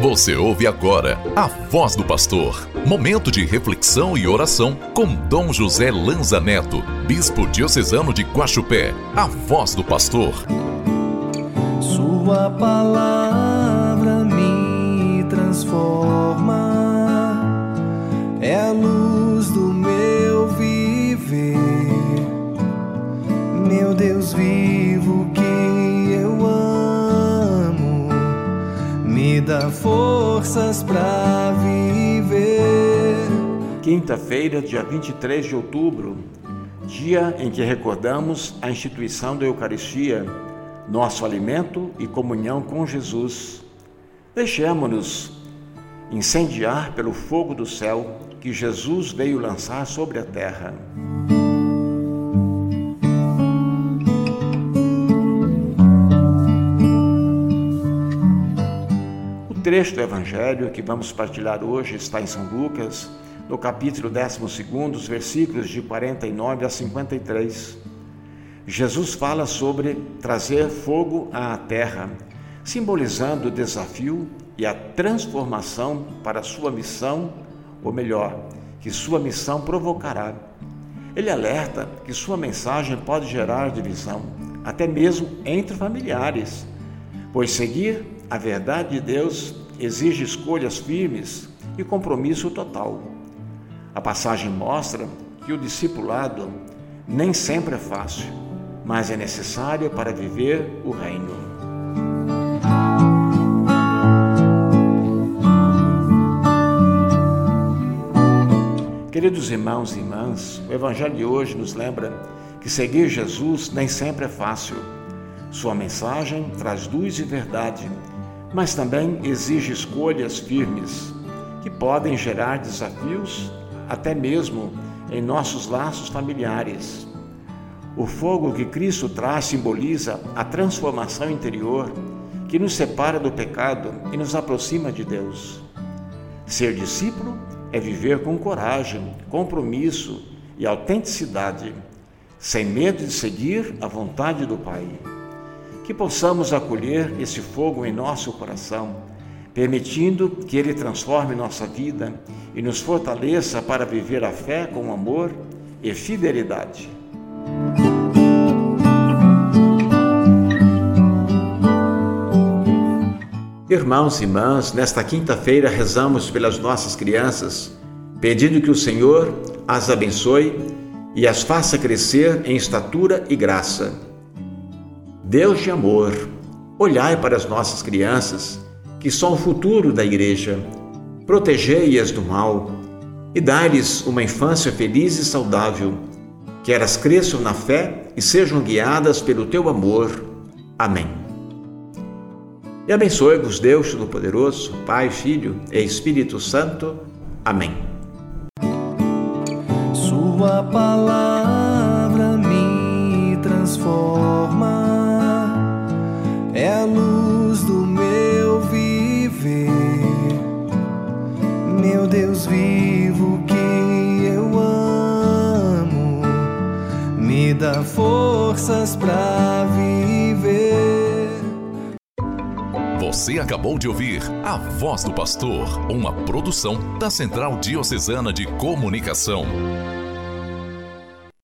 Você ouve agora a Voz do Pastor. Momento de reflexão e oração com Dom José Lanza Neto, Bispo Diocesano de Guaxupé. A Voz do Pastor. Sua palavra me transforma, é a luz do meu viver. Meu Deus vivo que eu amo, me dá forças para viver. Quinta-feira, dia 23 de outubro, dia em que recordamos a instituição da Eucaristia, nosso alimento e comunhão com Jesus. Deixemo-nos incendiar pelo fogo do céu que Jesus veio lançar sobre a terra. O trecho do Evangelho que vamos partilhar hoje está em São Lucas, no capítulo 12, os versículos de 49 a 53. Jesus fala sobre trazer fogo à terra, simbolizando o desafio e a transformação para a sua missão, ou melhor, que sua missão provocará. Ele alerta que sua mensagem pode gerar divisão, até mesmo entre familiares, pois seguir a verdade de Deus exige escolhas firmes e compromisso total. A passagem mostra que o discipulado nem sempre é fácil, mas é necessário para viver o reino. Queridos irmãos e irmãs, o Evangelho de hoje nos lembra que seguir Jesus nem sempre é fácil. Sua mensagem traz luz e verdade, mas também exige escolhas firmes, que podem gerar desafios, até mesmo em nossos laços familiares. O fogo que Cristo traz simboliza a transformação interior que nos separa do pecado e nos aproxima de Deus. Ser discípulo é viver com coragem, compromisso e autenticidade, sem medo de seguir a vontade do Pai. Que possamos acolher esse fogo em nosso coração, permitindo que Ele transforme nossa vida e nos fortaleça para viver a fé com amor e fidelidade. Irmãos e irmãs, nesta quinta-feira rezamos pelas nossas crianças, pedindo que o Senhor as abençoe e as faça crescer em estatura e graça. Deus de amor, olhai para as nossas crianças, que são o futuro da Igreja, protegei-as do mal e dai-lhes uma infância feliz e saudável, que elas cresçam na fé e sejam guiadas pelo teu amor. Amém. E abençoe-vos Deus Todo-Poderoso, Pai, Filho e Espírito Santo. Amém. Sua palavra me transforma, é a luz do meu viver. Meu Deus vivo que eu amo, me dá forças para viver. Você acabou de ouvir A Voz do Pastor, uma produção da Central Diocesana de Comunicação.